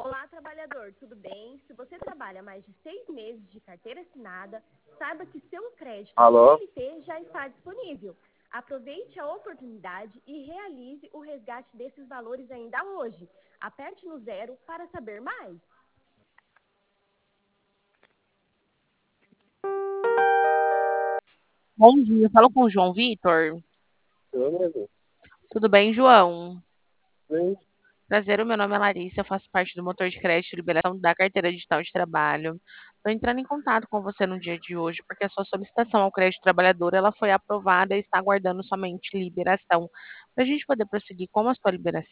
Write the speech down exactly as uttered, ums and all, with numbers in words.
Olá, trabalhador, tudo bem? Se você trabalha mais de seis meses de carteira assinada, saiba que seu crédito Alô? C L T já está disponível. Aproveite a oportunidade e realize o resgate desses valores ainda hoje. Aperte no zero para saber mais. Bom dia, eu falo com o João Vitor. Eu mesmo. Tudo bem, João? Sim. Prazer, o meu nome é Larissa, eu faço parte do motor de crédito e liberação da carteira digital de trabalho. Estou entrando em contato com você no dia de hoje porque a sua solicitação ao crédito trabalhador ela foi aprovada e está aguardando somente liberação. Para a gente poder prosseguir com a sua liberação,